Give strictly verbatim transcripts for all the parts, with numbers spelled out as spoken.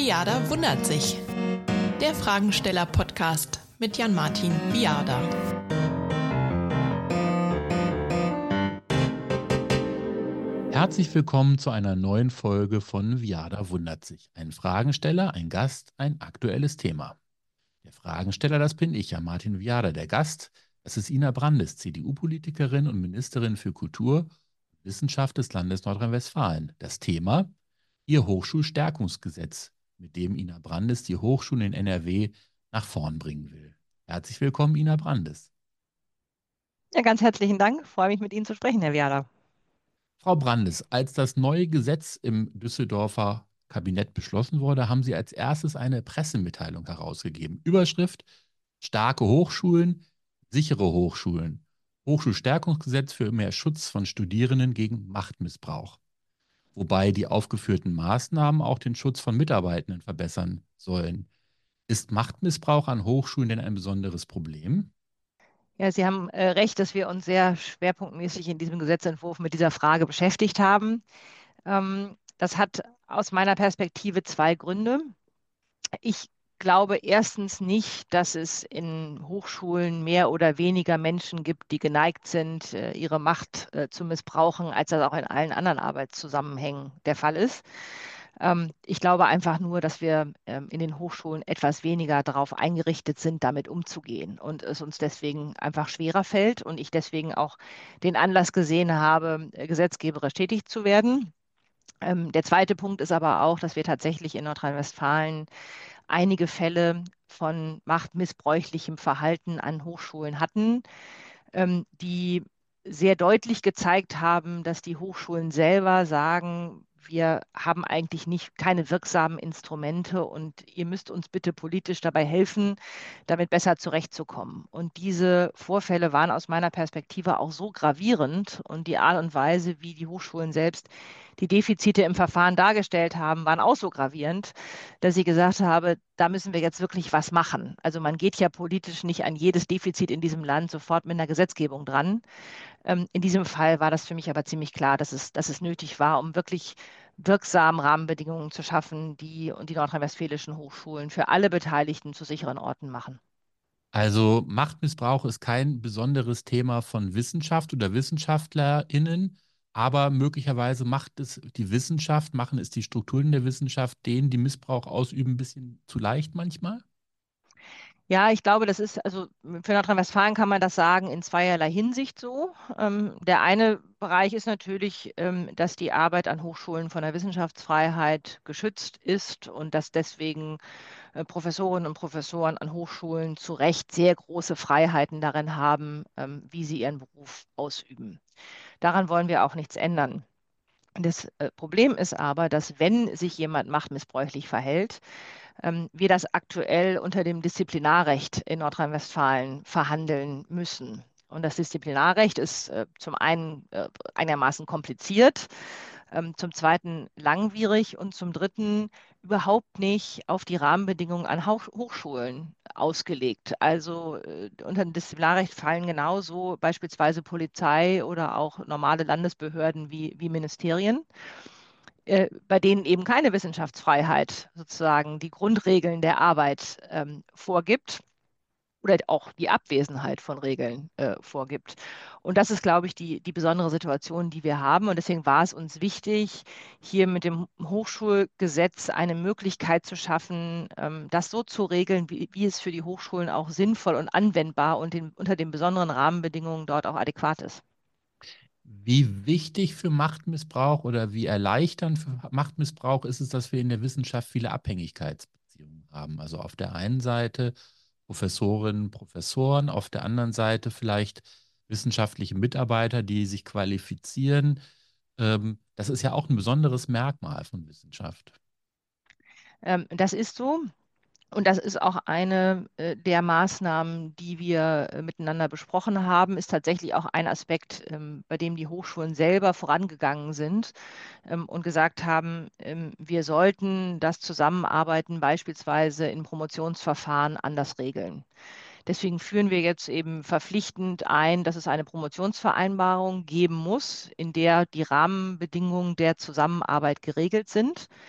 Viada wundert sich. Der Fragensteller-Podcast mit Jan-Martin Viada. Herzlich willkommen zu einer neuen Folge von Viada wundert sich. Ein Fragensteller, ein Gast, ein aktuelles Thema. Der Fragensteller, das bin ich, Jan-Martin Viada. Der Gast, das ist Ina Brandes, C D U-Politikerin und Ministerin für Kultur und Wissenschaft des Landes Nordrhein-Westfalen. Das Thema: Ihr Hochschulstärkungsgesetz, mit dem Ina Brandes die Hochschulen in N R W nach vorn bringen will. Herzlich willkommen, Ina Brandes. Ja, ganz herzlichen Dank. Ich freue mich, mit Ihnen zu sprechen, Herr Viada. Frau Brandes, als das neue Gesetz im Düsseldorfer Kabinett beschlossen wurde, haben Sie als erstes eine Pressemitteilung herausgegeben. Überschrift: Starke Hochschulen, sichere Hochschulen. Hochschulstärkungsgesetz für mehr Schutz von Studierenden gegen Machtmissbrauch. Wobei die aufgeführten Maßnahmen auch den Schutz von Mitarbeitenden verbessern sollen. Ist Machtmissbrauch an Hochschulen denn ein besonderes Problem? Ja, Sie haben äh, recht, dass wir uns sehr schwerpunktmäßig in diesem Gesetzentwurf mit dieser Frage beschäftigt haben. Ähm, das hat aus meiner Perspektive zwei Gründe. Ich glaube erstens nicht, dass es in Hochschulen mehr oder weniger Menschen gibt, die geneigt sind, äh, ihre Macht äh, zu missbrauchen, als das auch in allen anderen Arbeitszusammenhängen der Fall ist. Ähm, ich glaube einfach nur, dass wir ähm, in den Hochschulen etwas weniger darauf eingerichtet sind, damit umzugehen und es uns deswegen einfach schwerer fällt und ich deswegen auch den Anlass gesehen habe, äh, gesetzgeberisch tätig zu werden. Ähm, der zweite Punkt ist aber auch, dass wir tatsächlich in Nordrhein-Westfalen einige Fälle von machtmissbräuchlichem Verhalten an Hochschulen hatten, ähm, die sehr deutlich gezeigt haben, dass die Hochschulen selber sagen, wir haben eigentlich nicht keine wirksamen Instrumente und ihr müsst uns bitte politisch dabei helfen, damit besser zurechtzukommen. Und diese Vorfälle waren aus meiner Perspektive auch so gravierend und die Art und Weise, wie die Hochschulen selbst die Defizite im Verfahren dargestellt haben, waren auch so gravierend, dass ich gesagt habe, da müssen wir jetzt wirklich was machen. Also man geht ja politisch nicht an jedes Defizit in diesem Land sofort mit einer Gesetzgebung dran. Ähm, in diesem Fall war das für mich aber ziemlich klar, dass es, dass es nötig war, um wirklich wirksam Rahmenbedingungen zu schaffen, die und die nordrhein-westfälischen Hochschulen für alle Beteiligten zu sicheren Orten machen. Also Machtmissbrauch ist kein besonderes Thema von Wissenschaft oder WissenschaftlerInnen, aber möglicherweise macht es die Wissenschaft, machen es die Strukturen der Wissenschaft, denen, die Missbrauch ausüben, ein bisschen zu leicht manchmal? Ja, ich glaube, das ist, also für Nordrhein-Westfalen kann man das sagen, in zweierlei Hinsicht so. Ähm, der eine Bereich ist natürlich, ähm, dass die Arbeit an Hochschulen von der Wissenschaftsfreiheit geschützt ist und dass deswegen äh, Professorinnen und Professoren an Hochschulen zu Recht sehr große Freiheiten darin haben, ähm, wie sie ihren Beruf ausüben. Daran wollen wir auch nichts ändern. Das äh, Problem ist aber, dass wenn sich jemand machtmissbräuchlich verhält, ähm, wir das aktuell unter dem Disziplinarrecht in Nordrhein-Westfalen verhandeln müssen. Und das Disziplinarrecht ist äh, zum einen äh, einigermaßen kompliziert, ähm, zum zweiten langwierig und zum dritten überhaupt nicht auf die Rahmenbedingungen an Hoch Hochschulen ausgelegt. Also äh, unter dem Disziplinarrecht fallen genauso beispielsweise Polizei oder auch normale Landesbehörden wie, wie Ministerien, äh, bei denen eben keine Wissenschaftsfreiheit sozusagen die Grundregeln der Arbeit ähm, vorgibt oder auch die Abwesenheit von Regeln äh, vorgibt. Und das ist, glaube ich, die, die besondere Situation, die wir haben. Und deswegen war es uns wichtig, hier mit dem Hochschulgesetz eine Möglichkeit zu schaffen, ähm, das so zu regeln, wie, wie es für die Hochschulen auch sinnvoll und anwendbar und den, unter den besonderen Rahmenbedingungen dort auch adäquat ist. Wie wichtig für Machtmissbrauch oder wie erleichternd für Machtmissbrauch ist es, dass wir in der Wissenschaft viele Abhängigkeitsbeziehungen haben? Also auf der einen Seite Professorinnen, Professoren, auf der anderen Seite vielleicht wissenschaftliche Mitarbeiter, die sich qualifizieren. Ähm, das ist ja auch ein besonderes Merkmal von Wissenschaft. Ähm, das ist so. Und das ist auch eine äh, der Maßnahmen, die wir äh, miteinander besprochen haben, ist tatsächlich auch ein Aspekt, ähm, bei dem die Hochschulen selber vorangegangen sind ähm, und gesagt haben, ähm, wir sollten das Zusammenarbeiten beispielsweise in Promotionsverfahren anders regeln. Deswegen führen wir jetzt eben verpflichtend ein, dass es eine Promotionsvereinbarung geben muss, in der die Rahmenbedingungen der Zusammenarbeit geregelt sind.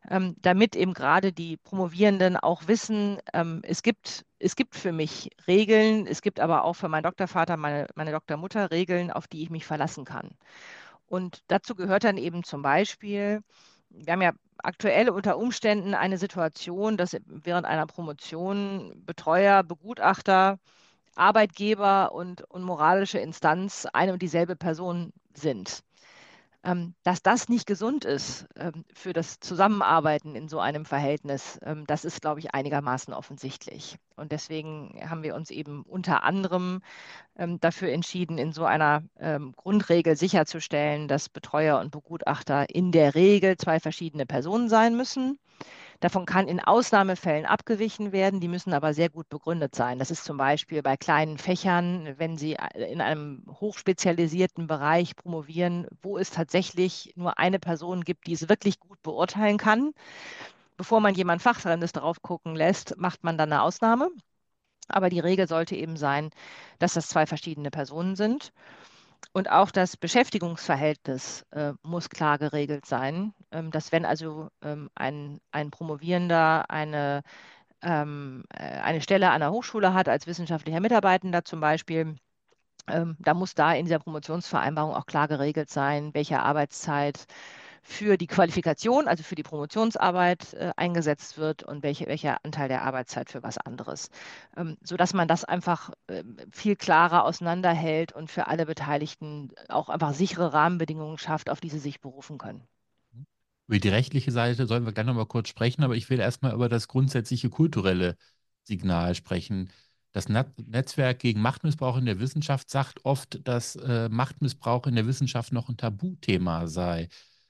ähm, damit eben gerade die Promovierenden auch wissen, ähm, es gibt, es gibt für mich Regeln, es gibt aber auch für meinen Doktorvater, meine, meine Doktormutter Regeln, auf die ich mich verlassen kann. Und dazu gehört dann eben zum Beispiel, wir haben ja aktuell unter Umständen eine Situation, dass während einer Promotion Betreuer, Begutachter, Arbeitgeber und, und moralische Instanz eine und dieselbe Person sind. Ähm, dass das nicht gesund ist ähm, für das Zusammenarbeiten in so einem Verhältnis, ähm, das ist, glaube ich, einigermaßen offensichtlich. Und deswegen haben wir uns eben unter anderem ähm, dafür entschieden, in so einer ähm, Grundregel sicherzustellen, dass Betreuer und Begutachter in der Regel zwei verschiedene Personen sein müssen. Davon kann in Ausnahmefällen abgewichen werden, die müssen aber sehr gut begründet sein. Das ist zum Beispiel bei kleinen Fächern, wenn Sie äh, in einem hochspezialisierten Bereich promovieren, wo es tatsächlich nur eine Person gibt, die es wirklich gut beurteilen kann. Bevor man jemand Fachfremdes drauf gucken lässt, macht man dann eine Ausnahme. Aber die Regel sollte eben sein, dass das zwei verschiedene Personen sind. Und auch das Beschäftigungsverhältnis äh, muss klar geregelt sein, ähm, dass wenn also ähm, ein, ein Promovierender eine, ähm, äh, eine Stelle an der Hochschule hat, als wissenschaftlicher Mitarbeitender zum Beispiel, ähm, da muss da in dieser Promotionsvereinbarung auch klar geregelt sein, welche Arbeitszeit für die Qualifikation, also für die Promotionsarbeit äh, eingesetzt wird und welche, welcher Anteil der Arbeitszeit für was anderes, ähm, sodass man das einfach äh, viel klarer auseinanderhält und für alle Beteiligten auch einfach sichere Rahmenbedingungen schafft, auf die sie sich berufen können. Über die rechtliche Seite sollen wir gleich noch mal kurz sprechen, aber ich will erstmal über das grundsätzliche kulturelle Signal sprechen. Das Net Netzwerk gegen Machtmissbrauch in der Wissenschaft sagt oft, dass äh, Machtmissbrauch in der Wissenschaft noch ein Tabuthema sei.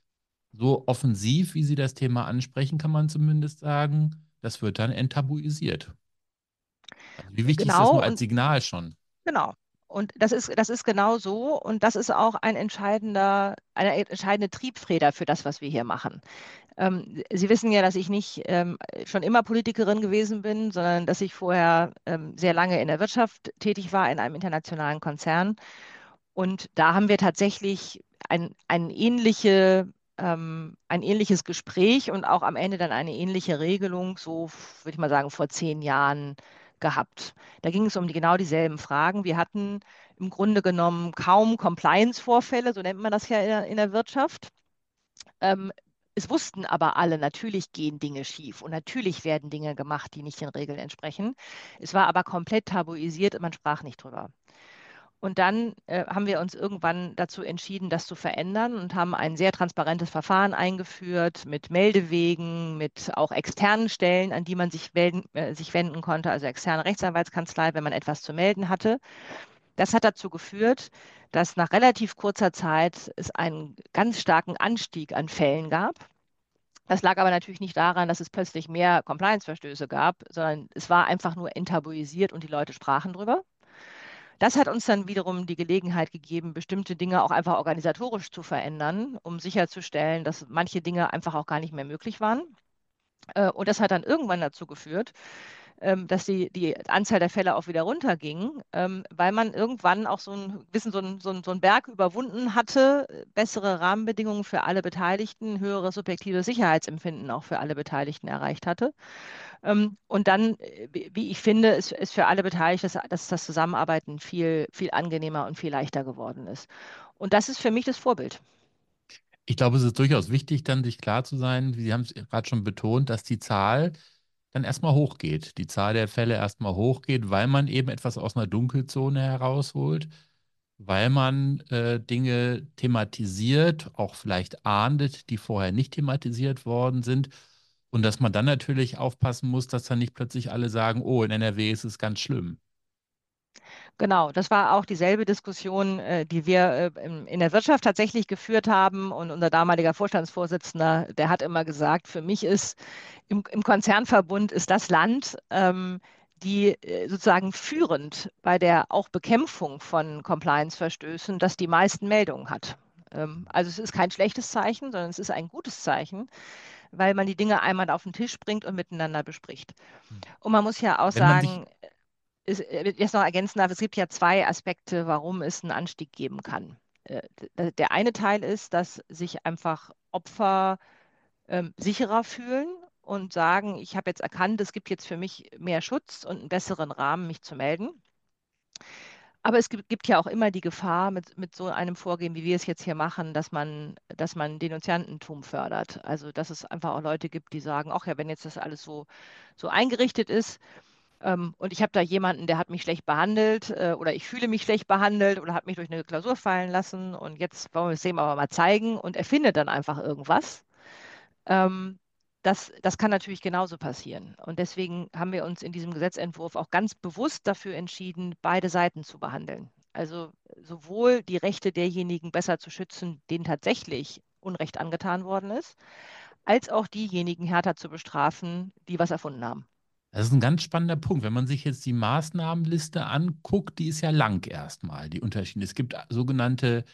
So offensiv, wie Sie das Thema ansprechen, kann man zumindest sagen, das wird dann enttabuisiert. Also wie wichtig ist das Genau nur als und Signal schon? genau. Und das ist, das ist genau so. Und das ist auch ein entscheidender, eine entscheidende Triebfeder für das, was wir hier machen. Ähm, Sie wissen ja, dass ich nicht ähm, schon immer Politikerin gewesen bin, sondern dass ich vorher ähm, sehr lange in der Wirtschaft tätig war, in einem internationalen Konzern. Und da haben wir tatsächlich ein, ein, ähnliche, ähm, ein ähnliches Gespräch und auch am Ende dann eine ähnliche Regelung, so würde ich mal sagen, vor zehn Jahren gehabt. Da ging es um die, genau dieselben Fragen. Wir hatten im Grunde genommen kaum Compliance-Vorfälle, so nennt man das ja in der, in der Wirtschaft. Ähm, Es wussten aber alle, natürlich gehen Dinge schief und natürlich werden Dinge gemacht, die nicht den Regeln entsprechen. Es war aber komplett tabuisiert und man sprach nicht drüber. Und dann äh, haben wir uns irgendwann dazu entschieden, das zu verändern und haben ein sehr transparentes Verfahren eingeführt mit Meldewegen, mit auch externen Stellen, an die man sich, melden, äh, sich wenden konnte, also externe Rechtsanwaltskanzlei, wenn man etwas zu melden hatte. Das hat dazu geführt, dass nach relativ kurzer Zeit es einen ganz starken Anstieg an Fällen gab. Das lag aber natürlich nicht daran, dass es plötzlich mehr Compliance-Verstöße gab, sondern es war einfach nur enttabuisiert und die Leute sprachen drüber. Das hat uns dann wiederum die Gelegenheit gegeben, bestimmte Dinge auch einfach organisatorisch zu verändern, um sicherzustellen, dass manche Dinge einfach auch gar nicht mehr möglich waren. Äh, Und das hat dann irgendwann dazu geführt, ähm, dass die, die Anzahl der Fälle auch wieder runterging, ähm, weil man irgendwann auch so ein Wissen, so ein, so ein, so ein Berg überwunden hatte, äh, bessere Rahmenbedingungen für alle Beteiligten, höheres subjektives Sicherheitsempfinden auch für alle Beteiligten erreicht hatte. Ähm, und dann, äh, wie wie ich finde, ist, ist für alle Beteiligten, dass, dass das Zusammenarbeiten viel, viel angenehmer und viel leichter geworden ist. Und das ist für mich das Vorbild. Ich glaube, es ist durchaus wichtig, dann sich klar zu sein, wie Sie haben es gerade schon betont, dass die Zahl dann erstmal hochgeht. Die Zahl der Fälle erstmal hochgeht, weil man eben etwas aus einer Dunkelzone herausholt, weil man äh, Dinge thematisiert, auch vielleicht ahndet, die vorher nicht thematisiert worden sind. Und dass man dann natürlich aufpassen muss, dass dann nicht plötzlich alle sagen, oh, in N R W ist es ganz schlimm. Genau, das war auch dieselbe Diskussion, äh, die wir äh, in, in der Wirtschaft tatsächlich geführt haben. Und unser damaliger Vorstandsvorsitzender, der hat immer gesagt, für mich ist im, im Konzernverbund ist das Land, ähm, die äh, sozusagen führend bei der auch Bekämpfung von Compliance-Verstößen, das die meisten Meldungen hat. Ähm, also es ist kein schlechtes Zeichen, sondern es ist ein gutes Zeichen, weil man die Dinge einmal auf den Tisch bringt und miteinander bespricht. Und man muss ja auch Wenn man sich sagen, ist, äh, jetzt noch ergänzen darf, es gibt ja zwei Aspekte, warum es einen Anstieg geben kann. Äh, d- Der eine Teil ist, dass sich einfach Opfer ähm, sicherer fühlen und sagen, ich habe jetzt erkannt, es gibt jetzt für mich mehr Schutz und einen besseren Rahmen, mich zu melden. Aber es gibt, gibt ja auch immer die Gefahr mit, mit so einem Vorgehen, wie wir es jetzt hier machen, dass man, dass man Denunziantentum fördert. Also dass es einfach auch Leute gibt, die sagen, ach ja, wenn jetzt das alles so, so eingerichtet ist, ähm, und ich habe da jemanden, der hat mich schlecht behandelt äh, oder ich fühle mich schlecht behandelt oder hat mich durch eine Klausur fallen lassen und jetzt wollen wir es dem aber mal zeigen und er findet dann einfach irgendwas. Ähm, das, das kann natürlich genauso passieren. Und deswegen haben wir uns in diesem Gesetzentwurf auch ganz bewusst dafür entschieden, beide Seiten zu behandeln. Also sowohl die Rechte derjenigen besser zu schützen, denen tatsächlich Unrecht angetan worden ist, als auch diejenigen härter zu bestrafen, die was erfunden haben. Das ist ein ganz spannender Punkt. Wenn man sich jetzt die Maßnahmenliste anguckt, die ist ja lang erstmal, die Unterschiede. Es gibt sogenannte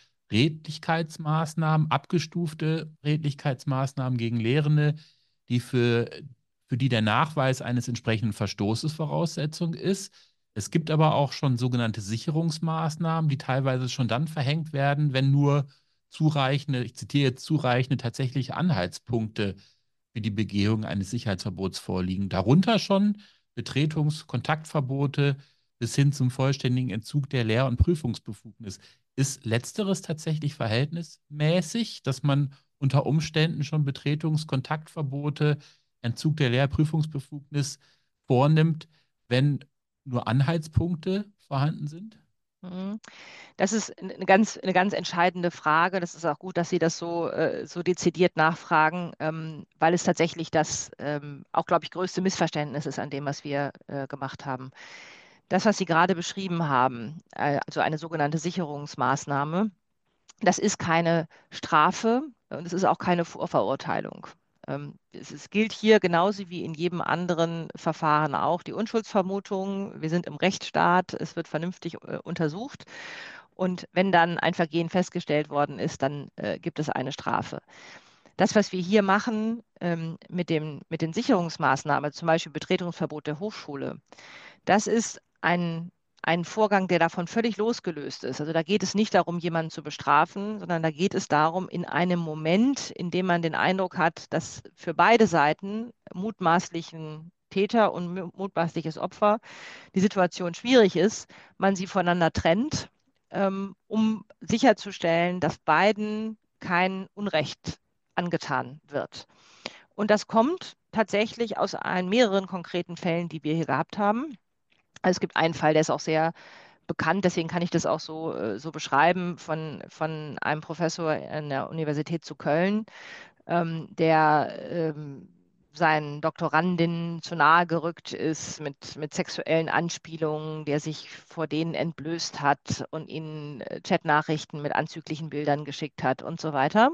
Redlichkeitsmaßnahmen, abgestufte Redlichkeitsmaßnahmen gegen Lehrende, die für, für die der Nachweis eines entsprechenden Verstoßes Voraussetzung ist. Es gibt aber auch schon sogenannte Sicherungsmaßnahmen, die teilweise schon dann verhängt werden, wenn nur zureichende, ich zitiere jetzt, zureichende tatsächliche Anhaltspunkte für die Begehung eines Sicherheitsverbots vorliegen. Darunter schon Betretungs-, Kontaktverbote bis hin zum vollständigen Entzug der Lehr- und Prüfungsbefugnis. Ist letzteres tatsächlich verhältnismäßig, dass man unter Umständen schon Betretungs-, Kontaktverbote, Entzug der Lehr-, Prüfungsbefugnis vornimmt, wenn nur Anhaltspunkte vorhanden sind? Mhm. Das ist eine ganz, eine ganz entscheidende Frage. Das ist auch gut, dass Sie das so, äh, so dezidiert nachfragen, ähm, weil es tatsächlich das ähm, auch, glaube ich, größte Missverständnis ist an dem, was wir äh, gemacht haben. Das, was Sie gerade beschrieben haben, äh, also eine sogenannte Sicherungsmaßnahme, das ist keine Strafe und es ist auch keine Vorverurteilung. Ähm, es, es gilt hier genauso wie in jedem anderen Verfahren auch die Unschuldsvermutung. Wir sind im Rechtsstaat, es wird vernünftig äh, untersucht. Und wenn dann ein Vergehen festgestellt worden ist, dann äh, gibt es eine Strafe. Das, was wir hier machen ähm, mit dem, mit den Sicherungsmaßnahmen, zum Beispiel Betretungsverbot der Hochschule, das ist ein, ein Vorgang, der davon völlig losgelöst ist. Also da geht es nicht darum, jemanden zu bestrafen, sondern da geht es darum, in einem Moment, in dem man den Eindruck hat, dass für beide Seiten mutmaßlichen Täter und mutmaßliches Opfer die Situation schwierig ist, man sie voneinander trennt, ähm, um sicherzustellen, dass beiden kein Unrecht angetan wird. Und das kommt tatsächlich aus ein, mehreren konkreten Fällen, die wir hier gehabt haben. Also es gibt einen Fall, der ist auch sehr bekannt, deswegen kann ich das auch so, äh, so beschreiben, von, von einem Professor an der Universität zu Köln, ähm, der ähm, seinen Doktorandinnen zu nahe gerückt ist mit, mit sexuellen Anspielungen, der sich vor denen entblößt hat und ihnen äh, Chatnachrichten mit anzüglichen Bildern geschickt hat und so weiter.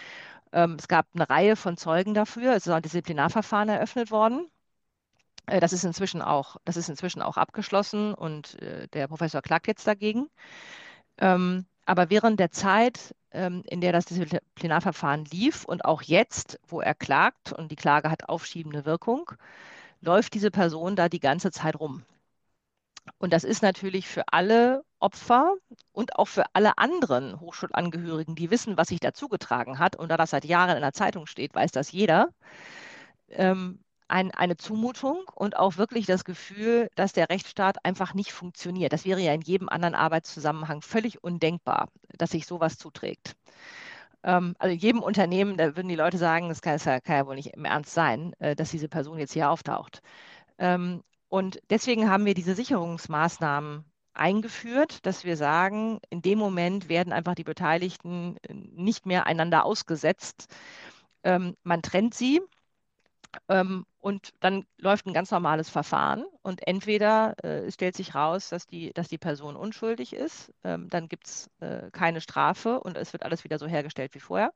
Ähm, es gab eine Reihe von Zeugen dafür, es ist auch ein Disziplinarverfahren eröffnet worden. Äh, Das ist inzwischen auch, das ist inzwischen auch abgeschlossen und äh, der Professor klagt jetzt dagegen. Ähm, aber während der Zeit, ähm, in der das Disziplinarverfahren lief und auch jetzt, wo er klagt und die Klage hat aufschiebende Wirkung, läuft diese Person da die ganze Zeit rum. Und das ist natürlich für alle Opfer und auch für alle anderen Hochschulangehörigen, die wissen, was sich da zugetragen hat, und da das seit Jahren in der Zeitung steht, weiß das jeder, ähm, ein, eine Zumutung und auch wirklich das Gefühl, dass der Rechtsstaat einfach nicht funktioniert. Das wäre ja in jedem anderen Arbeitszusammenhang völlig undenkbar, dass sich sowas zuträgt. Ähm, also in jedem Unternehmen, da würden die Leute sagen, das kann, das kann ja wohl nicht im Ernst sein, äh, dass diese Person jetzt hier auftaucht. Ähm, und deswegen haben wir diese Sicherungsmaßnahmen eingeführt, dass wir sagen, in dem Moment werden einfach die Beteiligten äh, nicht mehr einander ausgesetzt. Ähm, man trennt sie. Ähm, und dann läuft ein ganz normales Verfahren und entweder äh, es stellt sich raus, dass die, dass die Person unschuldig ist, ähm, dann gibt es äh, keine Strafe und es wird alles wieder so hergestellt wie vorher.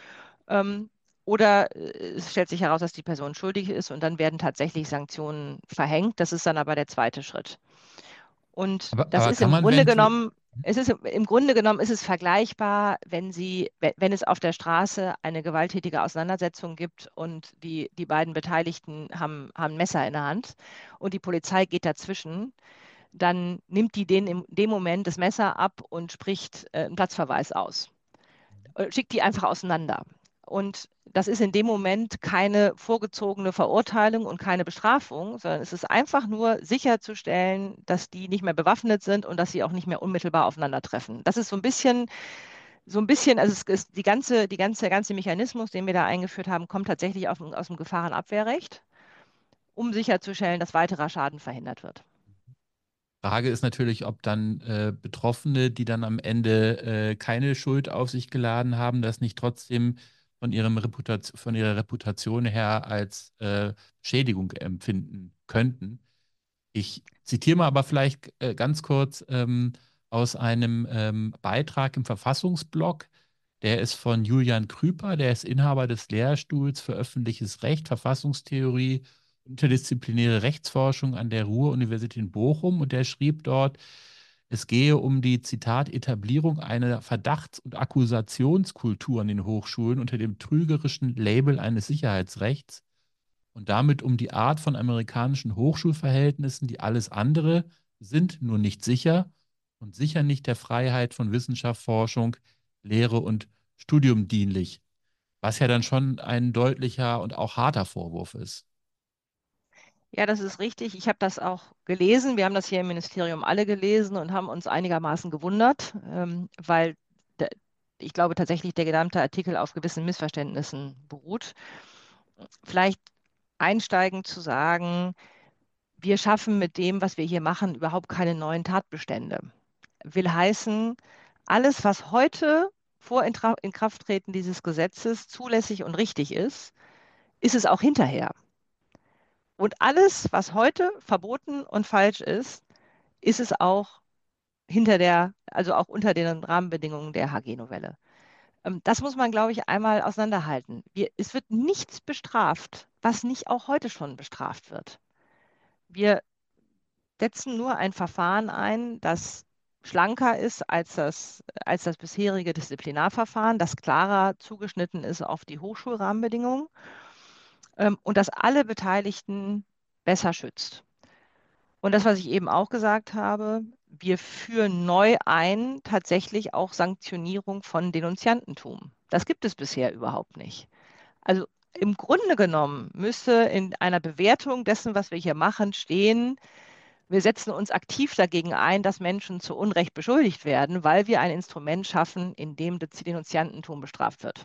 Ähm, oder äh, es stellt sich heraus, dass die Person schuldig ist und dann werden tatsächlich Sanktionen verhängt. Das ist dann aber der zweite Schritt. Und Aber, das aber ist kann im man, Grunde wenn so, genommen, es ist im Grunde genommen ist es vergleichbar, wenn Sie, we- wenn es auf der Straße eine gewalttätige Auseinandersetzung gibt und die, die beiden Beteiligten haben, haben ein Messer in der Hand und die Polizei geht dazwischen, dann nimmt die denen in dem Moment das Messer ab und spricht äh, einen Platzverweis aus. Äh, Schickt die einfach auseinander. Und das ist in dem Moment keine vorgezogene Verurteilung und keine Bestrafung, sondern es ist einfach nur sicherzustellen, dass die nicht mehr bewaffnet sind und dass sie auch nicht mehr unmittelbar aufeinandertreffen. Das ist so ein bisschen, so ein bisschen, also es ist die ganze, die ganze, der ganze Mechanismus, den wir da eingeführt haben, kommt tatsächlich auf, aus dem Gefahrenabwehrrecht, um sicherzustellen, dass weiterer Schaden verhindert wird. Frage ist natürlich, ob dann äh, Betroffene, die dann am Ende äh, keine Schuld auf sich geladen haben, das nicht trotzdem von ihrem Reputation, von ihrer Reputation her als äh, Schädigung empfinden könnten. Ich zitiere mal aber vielleicht äh, ganz kurz ähm, aus einem ähm, Beitrag im Verfassungsblog. Der ist von Julian Krüper, der ist Inhaber des Lehrstuhls für öffentliches Recht, Verfassungstheorie, interdisziplinäre Rechtsforschung an der Ruhr-Universität in Bochum. Und der schrieb dort, es gehe um die, Zitat, Etablierung einer Verdachts- und Akkusationskultur an den Hochschulen unter dem trügerischen Label eines Sicherheitsrechts und damit um die Art von amerikanischen Hochschulverhältnissen, die alles andere sind, nur nicht sicher und sicher nicht der Freiheit von Wissenschaft, Forschung, Lehre und Studium dienlich, was ja dann schon ein deutlicher und auch harter Vorwurf ist. Ja, das ist richtig. Ich habe das auch gelesen. Wir haben das hier im Ministerium alle gelesen und haben uns einigermaßen gewundert, ähm, weil der, ich glaube tatsächlich der gesamte Artikel auf gewissen Missverständnissen beruht. Vielleicht einsteigend zu sagen, wir schaffen mit dem, was wir hier machen, überhaupt keine neuen Tatbestände. Will heißen, alles, was heute vor Intra Inkrafttreten dieses Gesetzes zulässig und richtig ist, ist es auch hinterher. Und alles, was heute verboten und falsch ist, ist es auch hinter der, also auch unter den Rahmenbedingungen der H G-Novelle. Ähm, Das muss man, glaube ich, einmal auseinanderhalten. Wir, es wird nichts bestraft, was nicht auch heute schon bestraft wird. Wir setzen nur ein Verfahren ein, das schlanker ist als das, als das bisherige Disziplinarverfahren, das klarer zugeschnitten ist auf die Hochschulrahmenbedingungen ähm, und das alle Beteiligten besser schützt. Und das, was ich eben auch gesagt habe, wir führen neu ein tatsächlich auch Sanktionierung von Denunziantentum. Das gibt es bisher überhaupt nicht. Also im Grunde genommen müsste in einer Bewertung dessen, was wir hier machen, stehen, wir setzen uns aktiv dagegen ein, dass Menschen zu Unrecht beschuldigt werden, weil wir ein Instrument schaffen, in dem das Denunziantentum bestraft wird.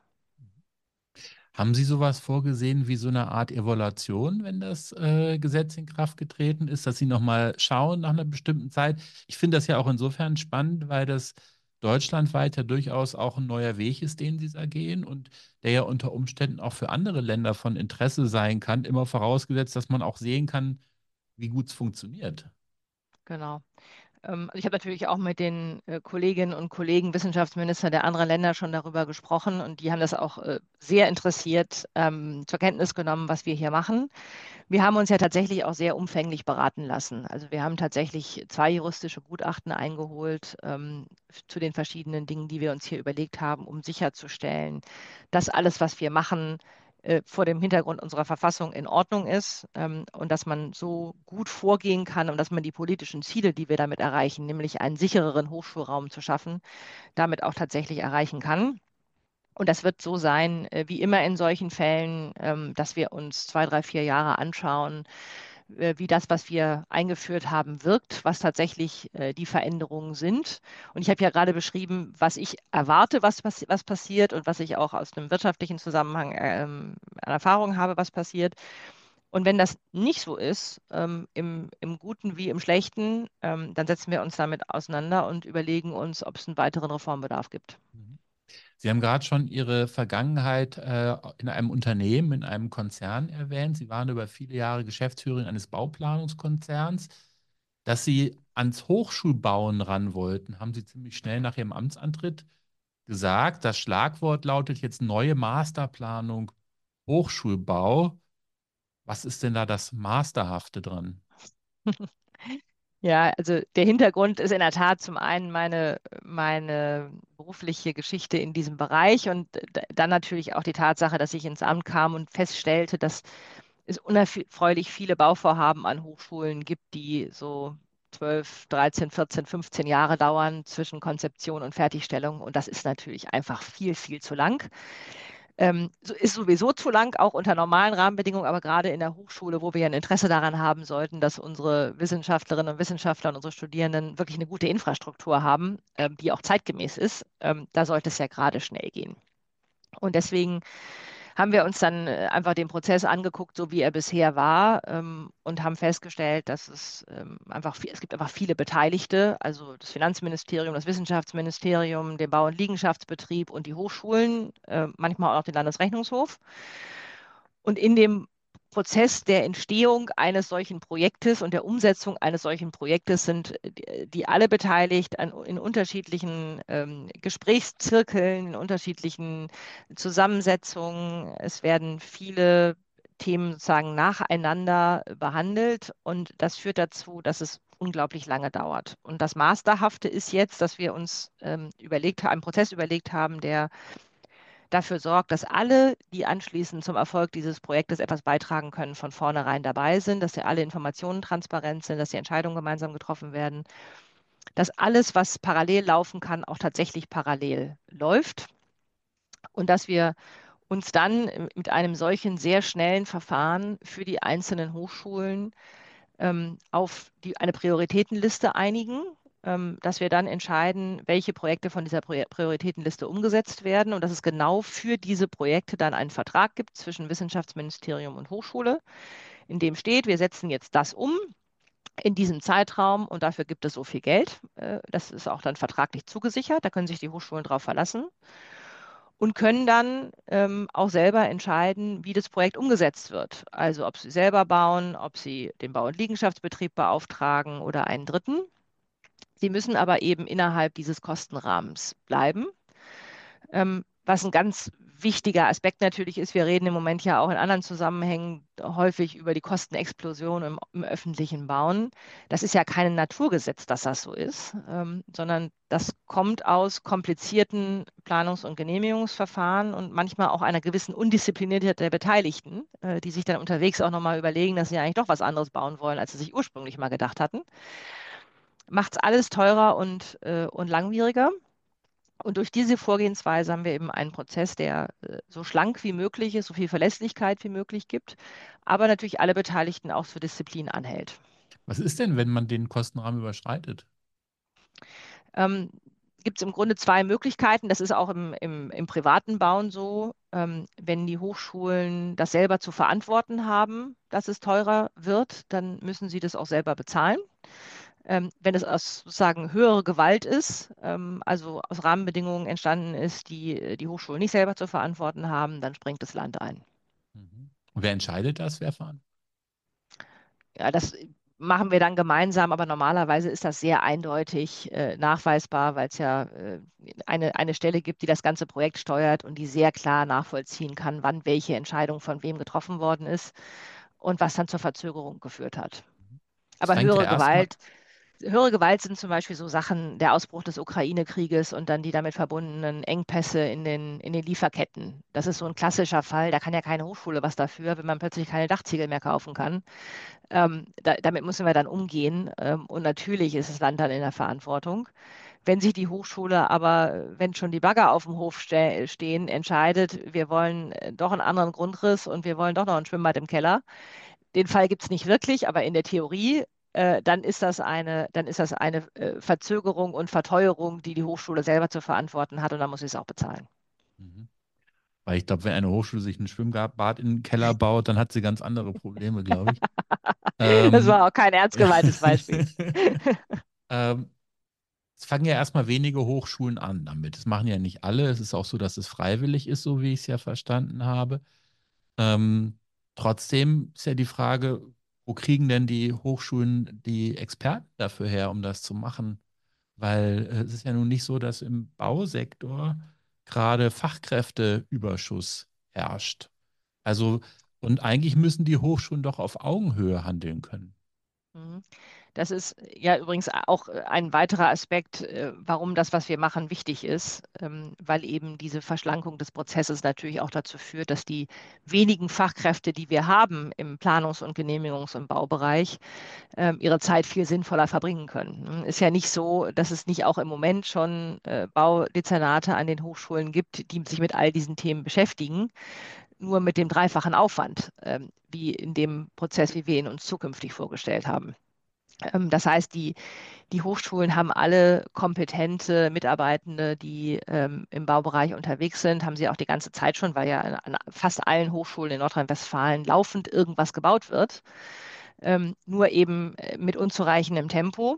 Haben Sie sowas vorgesehen wie so eine Art Evaluation, wenn das äh, Gesetz in Kraft getreten ist, dass Sie nochmal schauen nach einer bestimmten Zeit? Ich finde das ja auch insofern spannend, weil das deutschlandweit ja durchaus auch ein neuer Weg ist, den Sie da gehen und der ja unter Umständen auch für andere Länder von Interesse sein kann, immer vorausgesetzt, dass man auch sehen kann, wie gut es funktioniert. Genau. Ähm, Also ich habe natürlich auch mit den äh, Kolleginnen und Kollegen, Wissenschaftsminister der anderen Länder schon darüber gesprochen und die haben das auch äh, sehr interessiert ähm, zur Kenntnis genommen, was wir hier machen. Wir haben uns ja tatsächlich auch sehr umfänglich beraten lassen. Also wir haben tatsächlich zwei juristische Gutachten eingeholt ähm, zu den verschiedenen Dingen, die wir uns hier überlegt haben, um sicherzustellen, dass alles, was wir machen, äh, vor dem Hintergrund unserer Verfassung in Ordnung ist ähm, und dass man so gut vorgehen kann und dass man die politischen Ziele, die wir damit erreichen, nämlich einen sichereren Hochschulraum zu schaffen, damit auch tatsächlich erreichen kann. Und das wird so sein, äh, wie immer in solchen Fällen, ähm, dass wir uns zwei, drei, vier Jahre anschauen, äh, wie das, was wir eingeführt haben, wirkt, was tatsächlich äh, die Veränderungen sind. Und ich habe ja gerade beschrieben, was ich erwarte, was, was, was passiert und was ich auch aus einem wirtschaftlichen Zusammenhang ähm, an Erfahrung habe, was passiert. Und wenn das nicht so ist, ähm, im, im Guten wie im Schlechten, ähm, dann setzen wir uns damit auseinander und überlegen uns, ob es einen weiteren Reformbedarf gibt. Mhm. Sie haben gerade schon Ihre Vergangenheit äh, in einem Unternehmen, in einem Konzern erwähnt. Sie waren über viele Jahre Geschäftsführerin eines Bauplanungskonzerns. Dass Sie ans Hochschulbauen ran wollten, haben Sie ziemlich schnell nach Ihrem Amtsantritt gesagt. Das Schlagwort lautet jetzt neue Masterplanung Hochschulbau. Was ist denn da das Masterhafte dran? Ja, also der Hintergrund ist in der Tat zum einen meine, meine berufliche Geschichte in diesem Bereich und d- dann natürlich auch die Tatsache, dass ich ins Amt kam und feststellte, dass es unerfreulich viele Bauvorhaben an Hochschulen gibt, die so zwölf, dreizehn, vierzehn, fünfzehn Jahre dauern zwischen Konzeption und Fertigstellung. Und das ist natürlich einfach viel, viel zu lang. Ähm, so ist sowieso zu lang, auch unter normalen Rahmenbedingungen, aber gerade in der Hochschule, wo wir ja ein Interesse daran haben sollten, dass unsere Wissenschaftlerinnen und Wissenschaftler und unsere Studierenden wirklich eine gute Infrastruktur haben, ähm, die auch zeitgemäß ist, ähm, da sollte es ja gerade schnell gehen. Und deswegen haben wir uns dann äh, einfach den Prozess angeguckt, so wie er bisher war, ähm, und haben festgestellt, dass es ähm, einfach viel, es gibt einfach viele Beteiligte, also das Finanzministerium, das Wissenschaftsministerium, den Bau- und Liegenschaftsbetrieb und die Hochschulen, äh, manchmal auch noch den Landesrechnungshof. Und in dem Prozess der Entstehung eines solchen Projektes und der Umsetzung eines solchen Projektes sind die, die alle beteiligt an, in unterschiedlichen ähm, Gesprächszirkeln, in unterschiedlichen Zusammensetzungen. Es werden viele Themen sozusagen nacheinander behandelt und das führt dazu, dass es unglaublich lange dauert. Und das Masterhafte ist jetzt, dass wir uns ähm, überlegt haben, einen Prozess überlegt haben, der dafür sorgt, dass alle, die anschließend zum Erfolg dieses Projektes etwas beitragen können, von vornherein dabei sind, dass ja alle Informationen transparent sind, dass die Entscheidungen gemeinsam getroffen werden, dass alles, was parallel laufen kann, auch tatsächlich parallel läuft und dass wir uns dann mit einem solchen sehr schnellen Verfahren für die einzelnen Hochschulen ähm, auf die, eine Prioritätenliste einigen, ähm, dass wir dann entscheiden, welche Projekte von dieser Pro Prioritätenliste umgesetzt werden und dass es genau für diese Projekte dann einen Vertrag gibt zwischen Wissenschaftsministerium und Hochschule, in dem steht, wir setzen jetzt das um in diesem Zeitraum und dafür gibt es so viel Geld. Äh, das ist auch dann vertraglich zugesichert, da können sich die Hochschulen drauf verlassen und können dann ähm, auch selber entscheiden, wie das Projekt umgesetzt wird. Also ob sie selber bauen, ob sie den Bau- und Liegenschaftsbetrieb beauftragen oder einen Dritten. Sie müssen aber eben innerhalb dieses Kostenrahmens bleiben. Ähm, was ein ganz wichtiger Aspekt natürlich ist, wir reden im Moment ja auch in anderen Zusammenhängen häufig über die Kostenexplosion im, im öffentlichen Bauen. Das ist ja kein Naturgesetz, dass das so ist, ähm, sondern das kommt aus komplizierten Planungs- und Genehmigungsverfahren und manchmal auch einer gewissen Undiszipliniertheit der Beteiligten, äh, die sich dann unterwegs auch nochmal überlegen, dass sie eigentlich doch was anderes bauen wollen, als sie sich ursprünglich mal gedacht hatten. Macht es alles teurer und, äh, und langwieriger. Und durch diese Vorgehensweise haben wir eben einen Prozess, der äh, so schlank wie möglich ist, so viel Verlässlichkeit wie möglich gibt, aber natürlich alle Beteiligten auch zur Disziplin anhält. Was ist denn, wenn man den Kostenrahmen überschreitet? Ähm, Gibt es im Grunde zwei Möglichkeiten. Das ist auch im, im, im privaten Bauen so. Ähm, wenn die Hochschulen das selber zu verantworten haben, dass es teurer wird, dann müssen sie das auch selber bezahlen. Ähm, wenn es aus sozusagen höhere Gewalt ist, ähm, also aus Rahmenbedingungen entstanden ist, die äh, die Hochschulen nicht selber zu verantworten haben, dann springt das Land ein. Mhm. Und wer entscheidet das? Wer verantwortet? Ja, das machen wir dann gemeinsam, aber normalerweise ist das sehr eindeutig äh, nachweisbar, weil es ja äh, eine, eine Stelle gibt, die das ganze Projekt steuert und die sehr klar nachvollziehen kann, wann welche Entscheidung von wem getroffen worden ist und was dann zur Verzögerung geführt hat. Es Aber fängt ja höhere erstmal. Gewalt Höhere Gewalt sind zum Beispiel so Sachen, der Ausbruch des Ukraine-Krieges und dann die damit verbundenen Engpässe in den, in den Lieferketten. Das ist so ein klassischer Fall. Da kann ja keine Hochschule was dafür, wenn man plötzlich keine Dachziegel mehr kaufen kann. Ähm, da, damit müssen wir dann umgehen. Ähm, und natürlich ist das Land dann in der Verantwortung. Wenn sich die Hochschule aber, wenn schon die Bagger auf dem Hof ste stehen, entscheidet, wir wollen äh, doch einen anderen Grundriss und wir wollen doch noch ein Schwimmbad im Keller, den Fall gibt es nicht wirklich, aber in der Theorie, äh, dann ist das eine, dann ist das eine äh, Verzögerung und Verteuerung, die die Hochschule selber zu verantworten hat und dann muss sie es auch bezahlen. Mhm. Weil ich glaube, wenn eine Hochschule sich ein Schwimmbad in den Keller baut, dann hat sie ganz andere Probleme, glaube ich. Das Ähm, war auch kein ernst gemeintes Beispiel. ähm, Es fangen ja erstmal wenige Hochschulen an damit. Das machen ja nicht alle. Es ist auch so, dass es freiwillig ist, so wie ich es ja verstanden habe. Ähm, Trotzdem ist ja die Frage, wo kriegen denn die Hochschulen die Experten dafür her, um das zu machen? Weil äh, es ist ja nun nicht so, dass im Bausektor gerade Fachkräfteüberschuss herrscht. Also, und eigentlich müssen die Hochschulen doch auf Augenhöhe handeln können. Mhm. Das ist ja übrigens auch ein weiterer Aspekt, äh, warum das, was wir machen, wichtig ist, ähm, weil eben diese Verschlankung des Prozesses natürlich auch dazu führt, dass die wenigen Fachkräfte, die wir haben im Planungs- und Genehmigungs- und Baubereich, ähm, ihre Zeit viel sinnvoller verbringen können. Ist ja nicht so, dass es nicht auch im Moment schon äh, Baudezernate an den Hochschulen gibt, die sich mit all diesen Themen beschäftigen, nur mit dem dreifachen Aufwand, ähm, wie in dem Prozess, wie wir ihn uns zukünftig vorgestellt haben. Ähm, Das heißt, die, die Hochschulen haben alle kompetente Mitarbeitende, die ähm, im Baubereich unterwegs sind, haben sie auch die ganze Zeit schon, weil ja an, an fast allen Hochschulen in Nordrhein-Westfalen laufend irgendwas gebaut wird, ähm, nur eben äh, mit unzureichendem Tempo.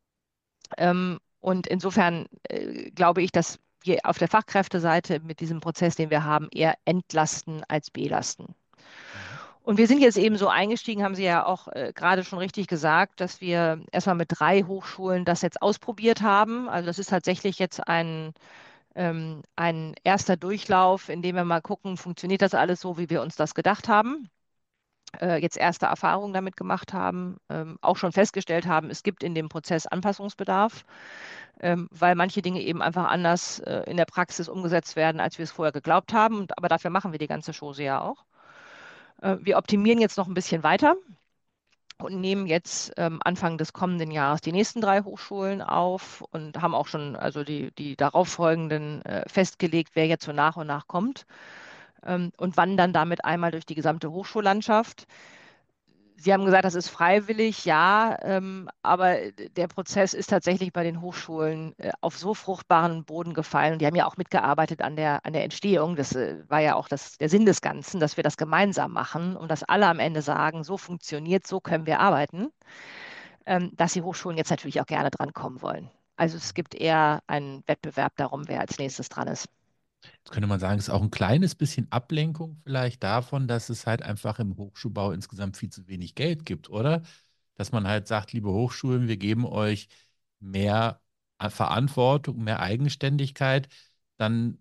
Ähm, und insofern äh, glaube ich, dass wir auf der Fachkräfteseite mit diesem Prozess, den wir haben, eher entlasten als belasten. Mhm. Und wir sind jetzt eben so eingestiegen, haben Sie ja auch äh, gerade schon richtig gesagt, dass wir erstmal mit drei Hochschulen das jetzt ausprobiert haben. Also das ist tatsächlich jetzt ein, ähm, ein erster Durchlauf, in dem wir mal gucken, funktioniert das alles so, wie wir uns das gedacht haben. Äh, jetzt erste Erfahrungen damit gemacht haben, ähm, auch schon festgestellt haben, es gibt in dem Prozess Anpassungsbedarf, ähm, weil manche Dinge eben einfach anders äh, in der Praxis umgesetzt werden, als wir es vorher geglaubt haben. Und, aber dafür machen wir die ganze Chose ja auch. Äh, wir optimieren jetzt noch ein bisschen weiter und nehmen jetzt ähm, Anfang des kommenden Jahres die nächsten drei Hochschulen auf und haben auch schon also die, die darauffolgenden äh, festgelegt, wer jetzt so nach und nach kommt, ähm, und wandern damit einmal durch die gesamte Hochschullandschaft. Sie haben gesagt, das ist freiwillig, ja, ähm, aber der Prozess ist tatsächlich bei den Hochschulen äh, auf so fruchtbaren Boden gefallen. Und die haben ja auch mitgearbeitet an der, an der Entstehung. Das äh, war ja auch das, der Sinn des Ganzen, dass wir das gemeinsam machen und dass alle am Ende sagen, so funktioniert, so können wir arbeiten, ähm, dass die Hochschulen jetzt natürlich auch gerne drankommen wollen. Also es gibt eher einen Wettbewerb darum, wer als nächstes dran ist. Jetzt könnte man sagen, es ist auch ein kleines bisschen Ablenkung vielleicht davon, dass es halt einfach im Hochschulbau insgesamt viel zu wenig Geld gibt, oder? Dass man halt sagt, liebe Hochschulen, wir geben euch mehr äh, Verantwortung, mehr Eigenständigkeit, dann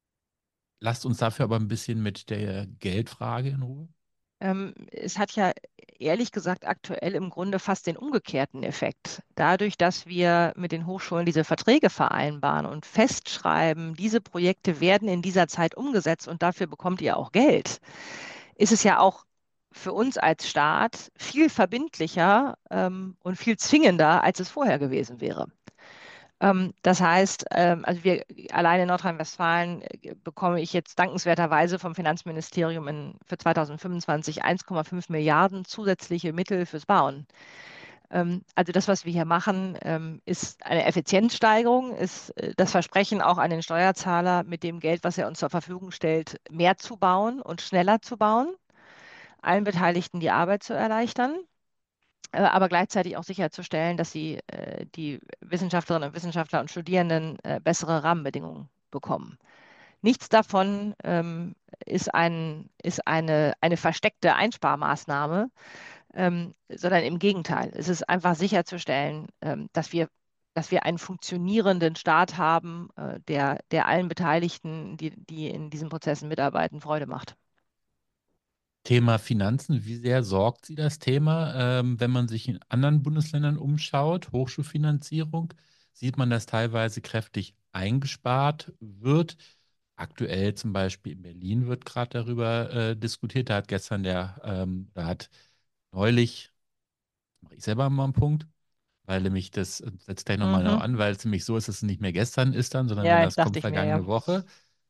lasst uns dafür aber ein bisschen mit der Geldfrage in Ruhe. Ähm, es hat ja ehrlich gesagt aktuell im Grunde fast den umgekehrten Effekt. Dadurch, dass wir mit den Hochschulen diese Verträge vereinbaren und festschreiben, diese Projekte werden in dieser Zeit umgesetzt und dafür bekommt ihr auch Geld, ist es ja auch für uns als Staat viel verbindlicher, ähm, und viel zwingender, als es vorher gewesen wäre. Ähm, das heißt, ähm, also wir allein in Nordrhein-Westfalen äh, bekomme ich jetzt dankenswerterweise vom Finanzministerium in, für zweitausendfünfundzwanzig eins Komma fünf Milliarden zusätzliche Mittel fürs Bauen. Ähm, also das, was wir hier machen, ähm, ist eine Effizienzsteigerung, ist äh, das Versprechen auch an den Steuerzahler, mit dem Geld, was er uns zur Verfügung stellt, mehr zu bauen und schneller zu bauen, allen Beteiligten die Arbeit zu erleichtern, äh, aber gleichzeitig auch sicherzustellen, dass die, äh, die Wissenschaftlerinnen und Wissenschaftler und Studierenden äh, bessere Rahmenbedingungen bekommen. Nichts davon ähm, ist, ein, ist eine, eine versteckte Einsparmaßnahme, ähm, sondern im Gegenteil. Es ist einfach sicherzustellen, ähm, dass wir, dass wir einen funktionierenden Staat haben, äh, der, der allen Beteiligten, die, die in diesen Prozessen mitarbeiten, Freude macht. Thema Finanzen, wie sehr sorgt Sie das Thema? Ähm, wenn man sich in anderen Bundesländern umschaut, Hochschulfinanzierung, sieht man, dass teilweise kräftig eingespart wird. Aktuell zum Beispiel in Berlin wird gerade darüber äh, diskutiert. Da hat gestern der, ähm, da hat neulich, mache ich selber mal einen Punkt, weil nämlich das, äh, setzt gleich nochmal genau Mhm. an, weil es nämlich so ist, dass es nicht mehr gestern ist dann, sondern wenn Ja, das dachte kommt ich mir, ja. vergangene Woche.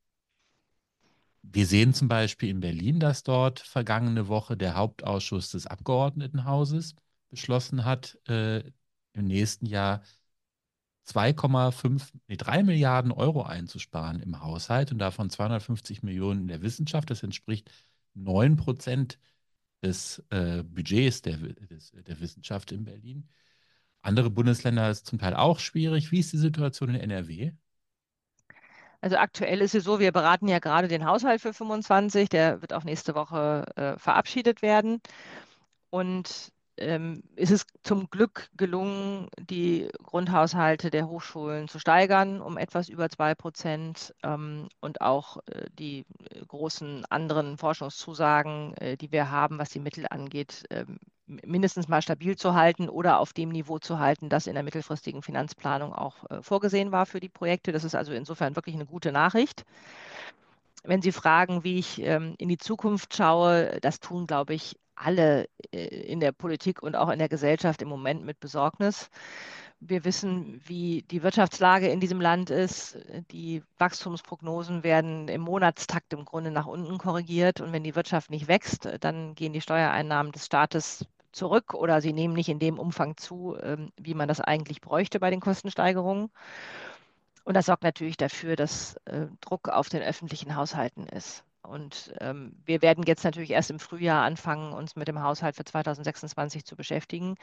Wir sehen zum Beispiel in Berlin, dass dort vergangene Woche der Hauptausschuss des Abgeordnetenhauses beschlossen hat, äh, im nächsten Jahr zwei Komma fünf, nee, drei Milliarden Euro einzusparen im Haushalt und davon zweihundertfünfzig Millionen in der Wissenschaft. Das entspricht neun Prozent des äh, Budgets der, des, der Wissenschaft in Berlin. Andere Bundesländer ist zum Teil auch schwierig. Wie ist die Situation in N R W? Also aktuell ist es so, wir beraten ja gerade den Haushalt für fünfundzwanzig, der wird auch nächste Woche äh, verabschiedet werden. Und ähm, ist es zum Glück gelungen, die Grundhaushalte der Hochschulen zu steigern um etwas über zwei Prozent, ähm, und auch äh, die äh, großen anderen Forschungszusagen, äh, die wir haben, was die Mittel angeht, ähm, mindestens mal stabil zu halten oder auf dem Niveau zu halten, das in der mittelfristigen Finanzplanung auch äh, vorgesehen war für die Projekte. Das ist also insofern wirklich eine gute Nachricht. Wenn Sie fragen, wie ich ähm, in die Zukunft schaue, das tun, glaube ich, alle äh, in der Politik und auch in der Gesellschaft im Moment mit Besorgnis. Wir wissen, wie die Wirtschaftslage in diesem Land ist. Die Wachstumsprognosen werden im Monatstakt im Grunde nach unten korrigiert. Und wenn die Wirtschaft nicht wächst, dann gehen die Steuereinnahmen des Staates zurück oder sie nehmen nicht in dem Umfang zu, ähm, wie man das eigentlich bräuchte bei den Kostensteigerungen. Und das sorgt natürlich dafür, dass äh, Druck auf den öffentlichen Haushalten ist. Und ähm, wir werden jetzt natürlich erst im Frühjahr anfangen, uns mit dem Haushalt für zweitausendsechsundzwanzig zu beschäftigen.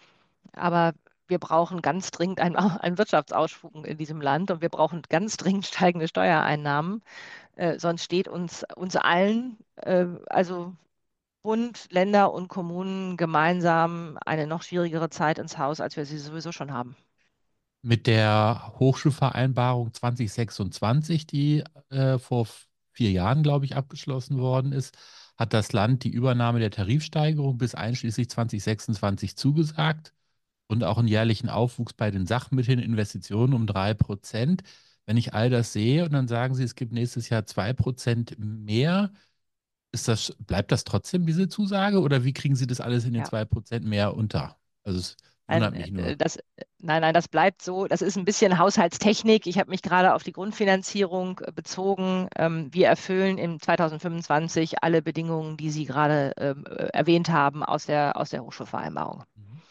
Aber wir brauchen ganz dringend einen, einen Wirtschaftsausschwung in diesem Land und wir brauchen ganz dringend steigende Steuereinnahmen. Äh, sonst steht uns, uns allen, äh, also Bund, Länder und Kommunen gemeinsam eine noch schwierigere Zeit ins Haus, als wir sie sowieso schon haben. Mit der Hochschulvereinbarung zwanzig sechsundzwanzig, die äh, vor vier Jahren, glaube ich, abgeschlossen worden ist, hat das Land die Übernahme der Tarifsteigerung bis einschließlich zwanzig sechsundzwanzig zugesagt und auch einen jährlichen Aufwuchs bei den Sachmitteln, Investitionen um drei Prozent. Wenn ich all das sehe und dann sagen Sie, es gibt nächstes Jahr zwei Prozent mehr, ist das, bleibt das trotzdem diese Zusage oder wie kriegen Sie das alles in den Ja. zwei Prozent mehr unter? Also es wundert Ein, mich äh, nur. das, nein, nein, das bleibt so. Das ist ein bisschen Haushaltstechnik. Ich habe mich gerade auf die Grundfinanzierung äh, bezogen. Ähm, wir erfüllen im zweitausendfünfundzwanzig alle Bedingungen, die Sie gerade ähm, äh, erwähnt haben aus der, aus der Hochschulvereinbarung.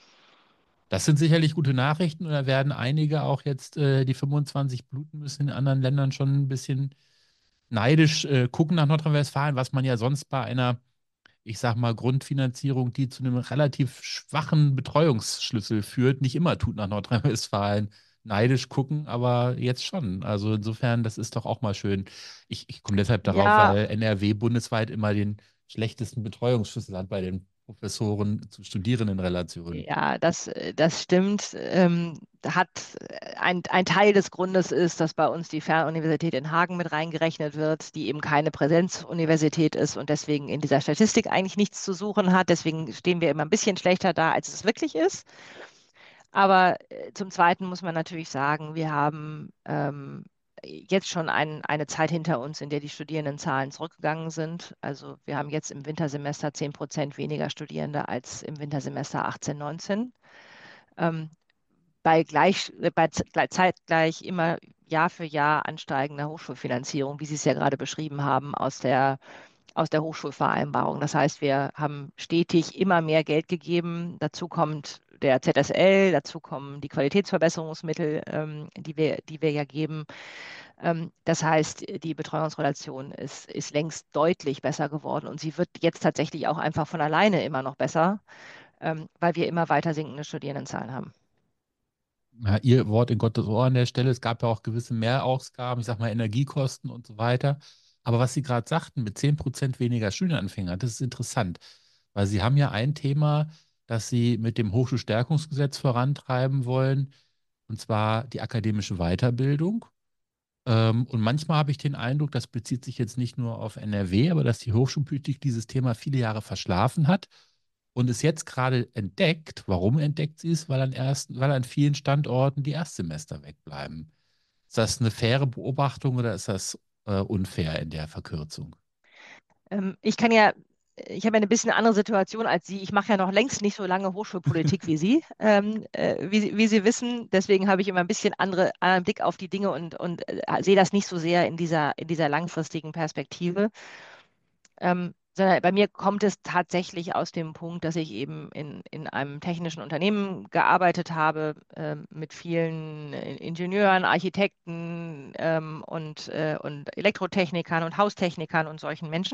Das sind sicherlich gute Nachrichten und da werden einige auch jetzt äh, die fünfundzwanzig bluten müssen in anderen Ländern schon ein bisschen neidisch äh, gucken nach Nordrhein-Westfalen, was man ja sonst bei einer, ich sag mal, Grundfinanzierung, die zu einem relativ schwachen Betreuungsschlüssel führt, nicht immer tut nach Nordrhein-Westfalen. Neidisch gucken, aber jetzt schon. Also insofern, das ist doch auch mal schön. Ich, ich komme deshalb darauf, Ja, weil N R W bundesweit immer den schlechtesten Betreuungsschlüssel hat bei den Professoren zu Studierendenrelationen. ja, das, äh, das stimmt. Ähm, hat äh, ein, ein Teil des Grundes ist, dass bei uns die Fernuniversität in Hagen mit reingerechnet wird, die eben keine Präsenzuniversität ist und deswegen in dieser Statistik eigentlich nichts zu suchen hat. Deswegen stehen wir immer ein bisschen schlechter da, als es wirklich ist. Aber äh, zum Zweiten muss man natürlich sagen, wir haben ähm, jetzt schon ein, eine Zeit hinter uns, in der die Studierendenzahlen zurückgegangen sind. Also wir haben jetzt im Wintersemester zehn Prozent weniger Studierende als im Wintersemester achtzehn, neunzehn. Ähm, bei, gleich, äh, bei z- gleich- zeitgleich immer Jahr für Jahr ansteigender Hochschulfinanzierung, wie Sie es ja gerade beschrieben haben, aus der aus der Hochschulvereinbarung. Das heißt, wir haben stetig immer mehr Geld gegeben. Dazu kommt der Z S L, dazu kommen die Qualitätsverbesserungsmittel, ähm, die wir, die wir ja geben. Ähm, das heißt, die Betreuungsrelation ist, ist längst deutlich besser geworden und sie wird jetzt tatsächlich auch einfach von alleine immer noch besser, ähm, weil wir immer weiter sinkende Studierendenzahlen haben. Ja, Ihr Wort in Gottes Ohr an der Stelle. Es gab ja auch gewisse Mehrausgaben, ich sag mal Energiekosten und so weiter. Aber was Sie gerade sagten, mit zehn Prozent weniger Studienanfänger, das ist interessant, weil Sie haben ja ein Thema, das Sie mit dem Hochschulstärkungsgesetz vorantreiben wollen, und zwar die akademische Weiterbildung. Ähm, und manchmal habe ich den Eindruck, das bezieht sich jetzt nicht nur auf N R W, aber dass die Hochschulpolitik dieses Thema viele Jahre verschlafen hat und es jetzt gerade entdeckt. Warum entdeckt sie es? Weil an, ersten, weil an vielen Standorten die Erstsemester wegbleiben. Ist das eine faire Beobachtung oder ist das äh, unfair in der Verkürzung? Ähm, ich kann ja, ich habe ja eine bisschen andere Situation als Sie. Ich mache ja noch längst nicht so lange Hochschulpolitik wie Sie, ähm, äh, wie, Sie- wie Sie wissen. Deswegen habe ich immer ein bisschen andere, anderen Blick auf die Dinge und, und äh, sehe das nicht so sehr in dieser, in dieser langfristigen Perspektive. Ähm, sondern bei mir kommt es tatsächlich aus dem Punkt, dass ich eben in, in einem technischen Unternehmen gearbeitet habe, ähm, mit vielen äh, Ingenieuren, Architekten ähm, und, äh, und Elektrotechnikern und Haustechnikern und solchen Menschen.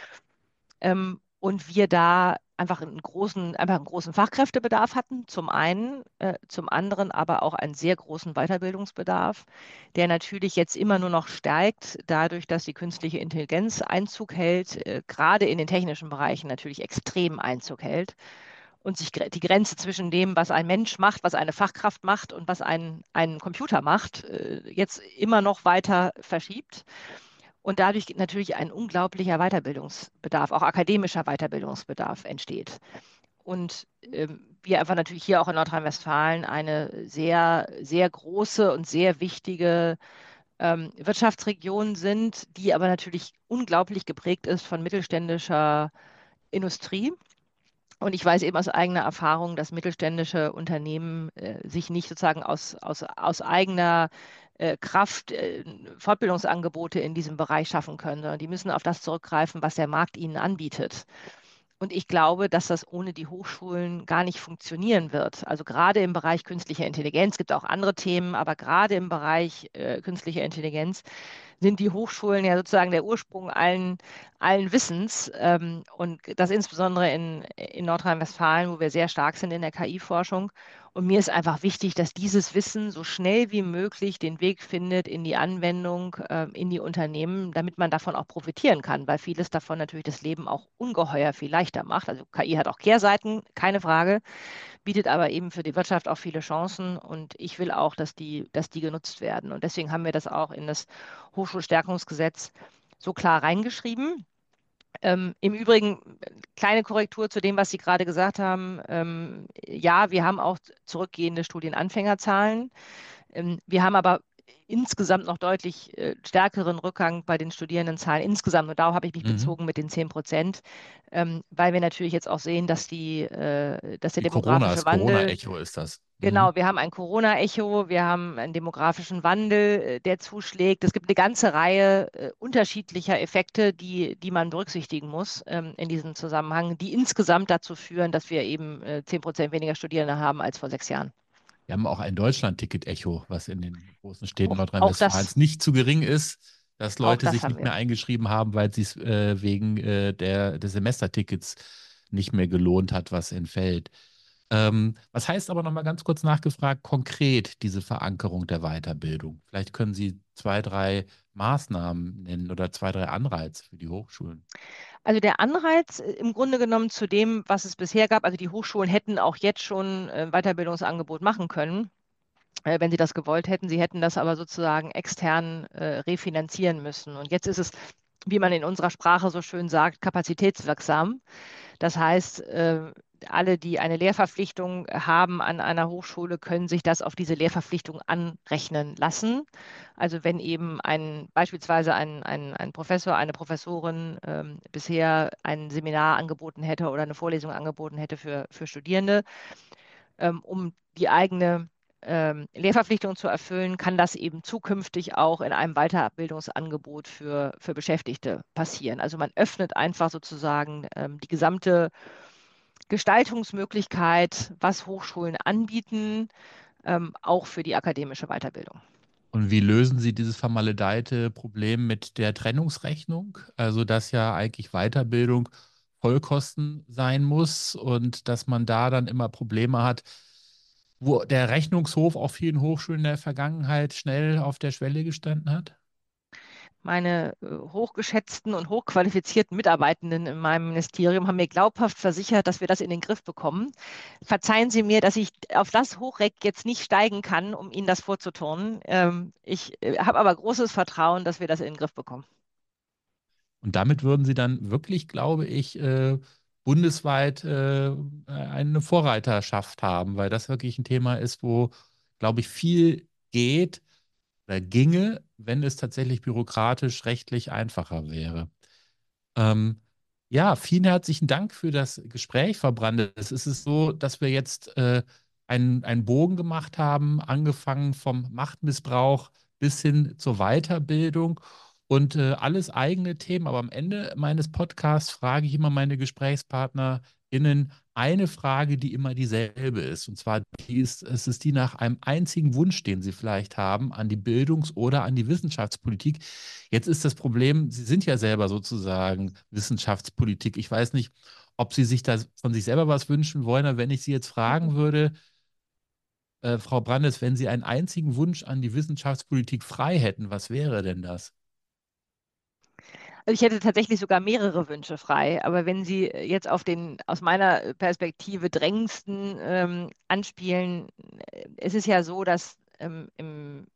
Ähm, und wir da einfach einen großen, einfach einen großen Fachkräftebedarf hatten, zum einen, äh, zum anderen aber auch einen sehr großen Weiterbildungsbedarf, der natürlich jetzt immer nur noch steigt, dadurch, dass die künstliche Intelligenz Einzug hält, äh, gerade in den technischen Bereichen natürlich extrem Einzug hält und sich gre- die Grenze zwischen dem, was ein Mensch macht, was eine Fachkraft macht und was ein, ein Computer macht, äh, jetzt immer noch weiter verschiebt. Und dadurch natürlich ein unglaublicher Weiterbildungsbedarf, auch akademischer Weiterbildungsbedarf entsteht. und ähm, wir einfach natürlich hier auch in Nordrhein-Westfalen eine sehr, sehr große und sehr wichtige ähm, Wirtschaftsregion sind, die aber natürlich unglaublich geprägt ist von mittelständischer Industrie. Und ich weiß eben aus eigener Erfahrung, dass mittelständische Unternehmen äh, sich nicht sozusagen aus, aus, aus eigener äh, Kraft äh, Fortbildungsangebote in diesem Bereich schaffen können, sondern die müssen auf das zurückgreifen, was der Markt ihnen anbietet. Und ich glaube, dass das ohne die Hochschulen gar nicht funktionieren wird. Also gerade im Bereich künstlicher Intelligenz, gibt auch andere Themen, aber gerade im Bereich äh, künstlicher Intelligenz sind die Hochschulen ja sozusagen der Ursprung allen, allen Wissens. Ähm, und das insbesondere in, in Nordrhein-Westfalen, wo wir sehr stark sind in der K I-Forschung. Und mir ist einfach wichtig, dass dieses Wissen so schnell wie möglich den Weg findet in die Anwendung, äh, in die Unternehmen, damit man davon auch profitieren kann, weil vieles davon natürlich das Leben auch ungeheuer viel leichter macht. Also K I hat auch Kehrseiten, keine Frage, bietet aber eben für die Wirtschaft auch viele Chancen und ich will auch, dass die, dass die genutzt werden. Und deswegen haben wir das auch in das Hochschulstärkungsgesetz so klar reingeschrieben. Ähm, Im Übrigen, kleine Korrektur zu dem, was Sie gerade gesagt haben. Ähm, ja, wir haben auch zurückgehende Studienanfängerzahlen. Ähm, wir haben aber insgesamt noch deutlich äh, stärkeren Rückgang bei den Studierendenzahlen insgesamt. Und darauf habe ich mich Mhm. bezogen mit den zehn Prozent, ähm, weil wir natürlich jetzt auch sehen, dass die, äh, dass der Die Corona, demografische das Wandel, Corona-Echo ist das. Mhm. genau, wir haben ein Corona-Echo, wir haben einen demografischen Wandel, äh, der zuschlägt. Es gibt eine ganze Reihe äh, unterschiedlicher Effekte, die, die man berücksichtigen muss ähm, in diesem Zusammenhang, die insgesamt dazu führen, dass wir eben äh, zehn Prozent weniger Studierende haben als vor sechs Jahren. Wir haben auch ein Deutschland-Ticket-Echo, was in den großen Städten Auch, auch Nordrhein-Westfalens das, nicht zu gering ist, dass auch Leute das sich haben nicht mehr wir. eingeschrieben haben, weil es sich äh, wegen äh, der, des Semestertickets nicht mehr gelohnt hat, was entfällt. Ähm, was heißt aber nochmal ganz kurz nachgefragt, konkret diese Verankerung der Weiterbildung? Vielleicht können Sie zwei, drei Maßnahmen nennen oder zwei, drei Anreize für die Hochschulen. Also der Anreiz äh, im Grunde genommen zu dem, was es bisher gab, also die Hochschulen hätten auch jetzt schon äh, Weiterbildungsangebot machen können, äh, wenn sie das gewollt hätten. Sie hätten das aber sozusagen extern äh, refinanzieren müssen. Und jetzt ist es, wie man in unserer Sprache so schön sagt, kapazitätswirksam. Das heißt, äh, alle, die eine Lehrverpflichtung haben an einer Hochschule, können sich das auf diese Lehrverpflichtung anrechnen lassen. Also wenn eben ein, beispielsweise ein, ein, ein Professor, eine Professorin ähm, bisher ein Seminar angeboten hätte oder eine Vorlesung angeboten hätte für, für Studierende, ähm, um die eigene ähm, Lehrverpflichtung zu erfüllen, kann das eben zukünftig auch in einem Weiterbildungsangebot für, für Beschäftigte passieren. Also man öffnet einfach sozusagen ähm, die gesamte Gestaltungsmöglichkeit, was Hochschulen anbieten, ähm, auch für die akademische Weiterbildung. Und wie lösen Sie dieses vermaledeite Problem mit der Trennungsrechnung? Also, dass ja eigentlich Weiterbildung Vollkosten sein muss und dass man da dann immer Probleme hat, wo der Rechnungshof auf vielen Hochschulen in der Vergangenheit schnell auf der Schwelle gestanden hat? Meine äh, hochgeschätzten und hochqualifizierten Mitarbeitenden in meinem Ministerium haben mir glaubhaft versichert, dass wir das in den Griff bekommen. Verzeihen Sie mir, dass ich auf das Hochreck jetzt nicht steigen kann, um Ihnen das vorzuturnen. Ähm, ich äh, habe aber großes Vertrauen, dass wir das in den Griff bekommen. Und damit würden Sie dann wirklich, glaube ich, äh, bundesweit äh, eine Vorreiterschaft haben, weil das wirklich ein Thema ist, wo, glaube ich, viel geht oder ginge, wenn es tatsächlich bürokratisch, rechtlich einfacher wäre. Ähm, ja, vielen herzlichen Dank für das Gespräch, Frau Brandes. Es ist so, dass wir jetzt äh, einen, einen Bogen gemacht haben, angefangen vom Machtmissbrauch bis hin zur Weiterbildung und äh, alles eigene Themen. Aber am Ende meines Podcasts frage ich immer meine GesprächspartnerInnen eine Frage, die immer dieselbe ist. Und zwar die ist, es ist die nach einem einzigen Wunsch, den Sie vielleicht haben, an die Bildungs- oder an die Wissenschaftspolitik. Jetzt ist das Problem, Sie sind ja selber sozusagen Wissenschaftspolitik. Ich weiß nicht, ob Sie sich da von sich selber was wünschen wollen, aber wenn ich Sie jetzt fragen würde, äh, Frau Brandes, wenn Sie einen einzigen Wunsch an die Wissenschaftspolitik frei hätten, was wäre denn das? Also ich hätte tatsächlich sogar mehrere Wünsche frei, aber wenn Sie jetzt auf den aus meiner Perspektive drängendsten ähm, anspielen, äh, es ist ja so, dass ähm, im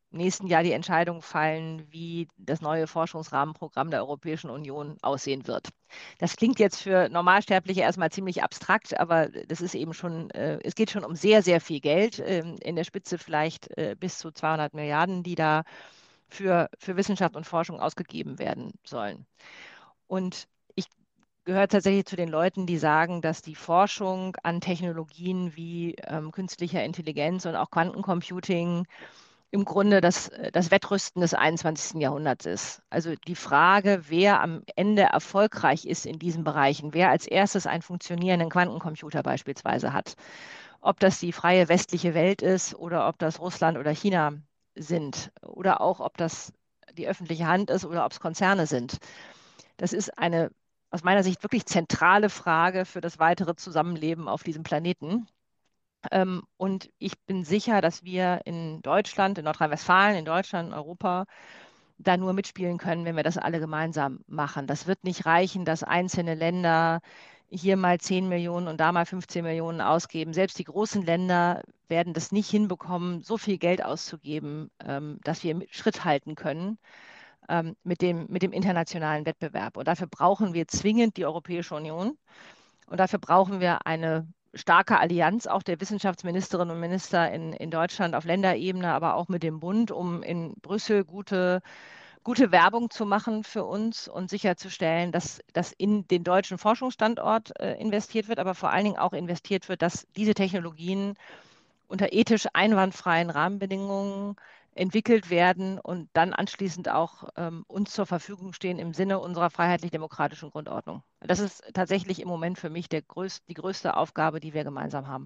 nächsten Jahr die Entscheidung fallen, wie das neue Forschungsrahmenprogramm der Europäischen Union aussehen wird. Das klingt jetzt für Normalsterbliche erstmal ziemlich abstrakt, aber das ist eben schon, äh, es geht schon um sehr, sehr viel Geld, äh, in der Spitze vielleicht äh, bis zu zweihundert Milliarden, die da für, für Wissenschaft und Forschung ausgegeben werden sollen. Und ich gehöre tatsächlich zu den Leuten, die sagen, dass die Forschung an Technologien wie ähm, künstlicher Intelligenz und auch Quantencomputing im Grunde das, das Wettrüsten des einundzwanzigsten Jahrhunderts ist. Also die Frage, wer am Ende erfolgreich ist in diesen Bereichen, wer als erstes einen funktionierenden Quantencomputer beispielsweise hat, ob das die freie westliche Welt ist oder ob das Russland oder China sind oder auch ob das die öffentliche Hand ist oder ob es Konzerne sind. Das ist eine aus meiner Sicht wirklich zentrale Frage für das weitere Zusammenleben auf diesem Planeten. Ähm, und ich bin sicher, dass wir in Deutschland, in Nordrhein-Westfalen, in Deutschland, in Europa da nur mitspielen können, wenn wir das alle gemeinsam machen. Das wird nicht reichen, dass einzelne Länder hier mal zehn Millionen und da mal fünfzehn Millionen ausgeben. Selbst die großen Länder werden das nicht hinbekommen, so viel Geld auszugeben, ähm, dass wir Schritt halten können ähm, mit dem, mit dem internationalen Wettbewerb. Und dafür brauchen wir zwingend die Europäische Union. Und dafür brauchen wir eine starke Allianz auch der Wissenschaftsministerinnen und Minister in, in Deutschland auf Länderebene, aber auch mit dem Bund, um in Brüssel gute, gute Werbung zu machen für uns und sicherzustellen, dass, dass in den deutschen Forschungsstandort äh, investiert wird, aber vor allen Dingen auch investiert wird, dass diese Technologien unter ethisch einwandfreien Rahmenbedingungen entwickelt werden und dann anschließend auch ähm, uns zur Verfügung stehen im Sinne unserer freiheitlich-demokratischen Grundordnung. Das ist tatsächlich im Moment für mich der größ die größte Aufgabe, die wir gemeinsam haben.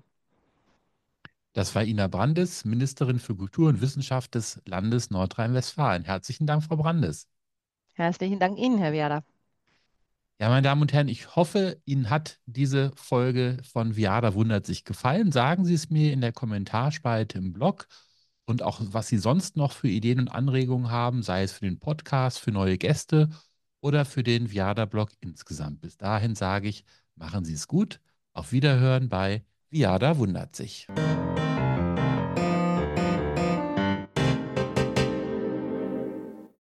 Das war Ina Brandes, Ministerin für Kultur und Wissenschaft des Landes Nordrhein-Westfalen. Herzlichen Dank, Frau Brandes. Herzlichen Dank Ihnen, Herr Viada. Ja, meine Damen und Herren, ich hoffe, Ihnen hat diese Folge von Viada wundert sich gefallen. Sagen Sie es mir in der Kommentarspalte im Blog und auch, was Sie sonst noch für Ideen und Anregungen haben, sei es für den Podcast, für neue Gäste oder für den Viada-Blog insgesamt. Bis dahin sage ich, machen Sie es gut. Auf Wiederhören bei Viada wundert sich.